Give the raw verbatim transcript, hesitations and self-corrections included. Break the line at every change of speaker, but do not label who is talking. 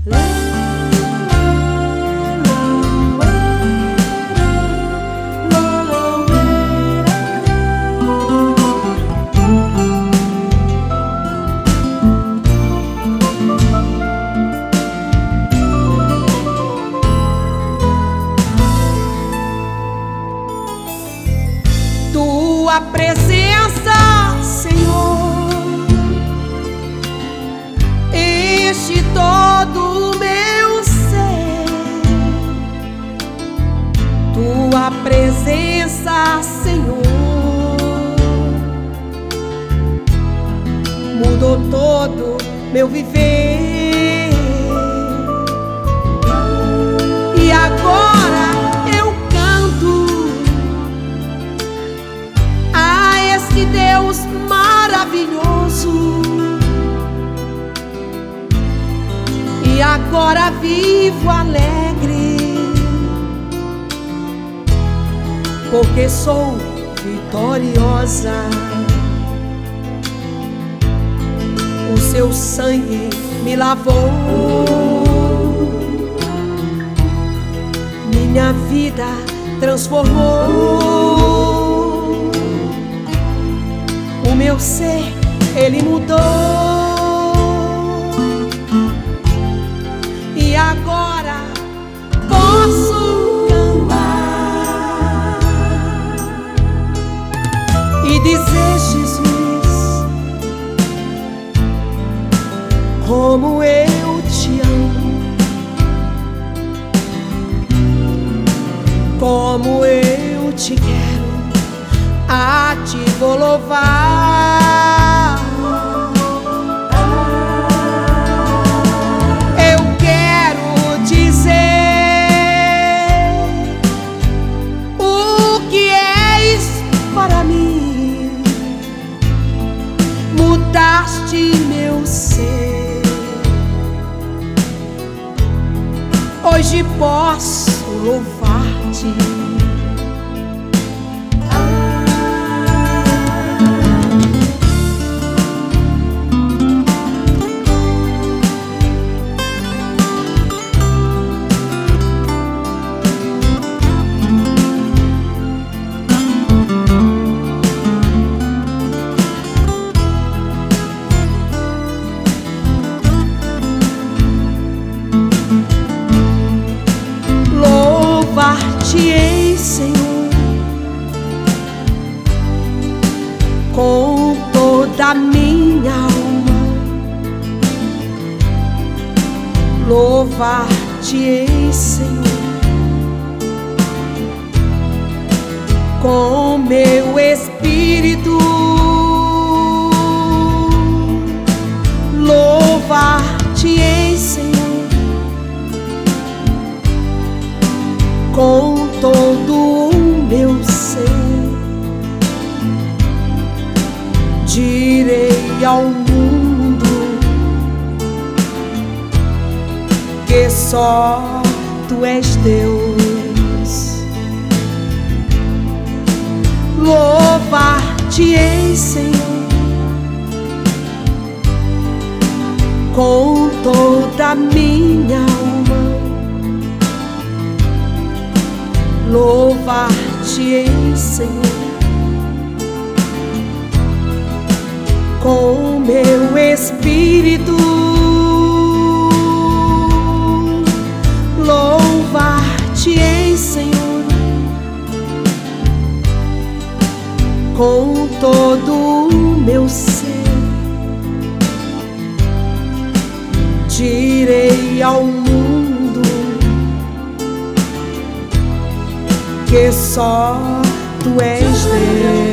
Tua presença, Senhor, enche todo o meu ser. Tua presença, Senhor, mudou todo meu viver. E agora eu canto a esse Deus maravilhoso. E agora vivo alegre, porque sou vitoriosa. O seu sangue me lavou, minha vida transformou. O meu ser, ele mudou. E agora posso cantar e dizer: Jesus, como eu te amo, como eu te quero, a ti vou louvar. Eu quero dizer o que és para mim. Mudaste meu ser. Hoje posso louvar-te. Louvar-te-ei, Senhor, com toda a minha alma. Louvar-te-ei, Senhor, com meu espírito. Louvar-te-ei, Senhor, com todo o meu ser. Direi ao mundo que só tu és Deus. Louvar-te-ei, Senhor, com toda a minha alma. Louvar-te-ei, Senhor, com meu espírito. Louvar-te-ei, Senhor, com todo o meu ser. Direi ao mundo que só tu és Deus.